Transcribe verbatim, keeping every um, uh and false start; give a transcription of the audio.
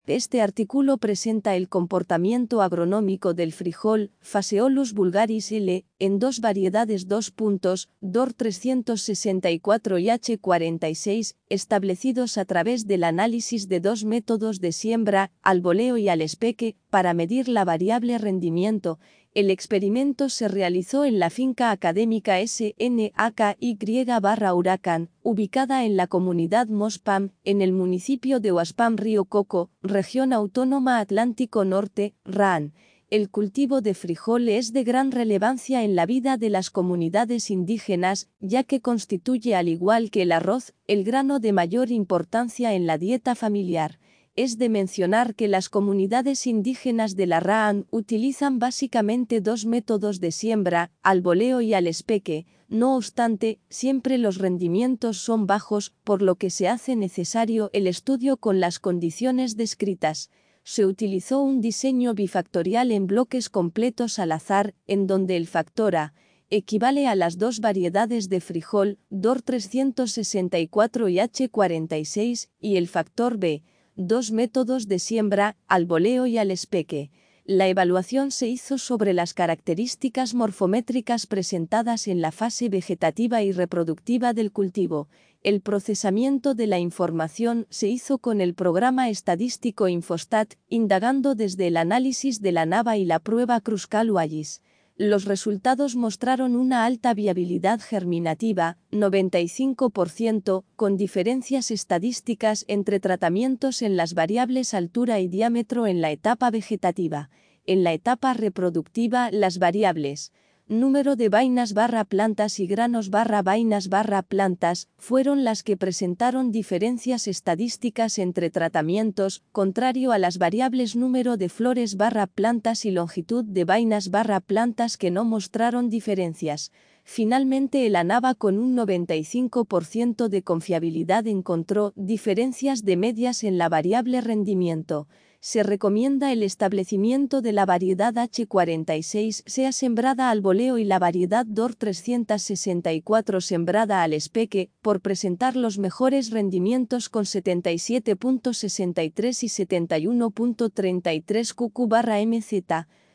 Este artículo presenta el comportamiento agronómico del frijol, Phaseolus vulgaris L, en dos variedades dos puntos, D O R trescientos sesenta y cuatro y H cuarenta y seis, establecidos a través del análisis de dos métodos de siembra, al boleo y al espeque, para medir la variable rendimiento. El experimento se realizó en la finca académica S N A K Y barra Huracán, ubicada en la comunidad Mospam, en el municipio de Huaspam Río Coco, región autónoma Atlántico Norte, R A N. El cultivo de frijol es de gran relevancia en la vida de las comunidades indígenas, ya que constituye, al igual que el arroz, el grano de mayor importancia en la dieta familiar. Es de mencionar que las comunidades indígenas de la R A N utilizan básicamente dos métodos de siembra, al boleo y al espeque. No obstante, siempre los rendimientos son bajos, por lo que se hace necesario el estudio con las condiciones descritas. Se utilizó un diseño bifactorial en bloques completos al azar, en donde el factor A equivale a las dos variedades de frijol, D O R trescientos sesenta y cuatro y H cuarenta y seis, y el factor B, dos métodos de siembra, al boleo y al espeque. La evaluación se hizo sobre las características morfométricas presentadas en la fase vegetativa y reproductiva del cultivo. El procesamiento de la información se hizo con el programa estadístico Infostat, indagando desde el análisis de la nava y la prueba Kruskal-Wallis. Los resultados mostraron una alta viabilidad germinativa, noventa y cinco por ciento, con diferencias estadísticas entre tratamientos en las variables altura y diámetro en la etapa vegetativa. En la etapa reproductiva, las variables número de vainas barra plantas y granos barra vainas barra plantas fueron las que presentaron diferencias estadísticas entre tratamientos, contrario a las variables número de flores barra plantas y longitud de vainas barra plantas que no mostraron diferencias. Finalmente, el ANAVA con un noventa y cinco por ciento de confiabilidad encontró diferencias de medias en la variable rendimiento. Se recomienda el establecimiento de la variedad H cuarenta y seis sea sembrada al boleo y la variedad D O R trescientos sesenta y cuatro sembrada al espeque, por presentar los mejores rendimientos con setenta y siete punto sesenta y tres y setenta y uno punto treinta y tres Q Q barra M Z.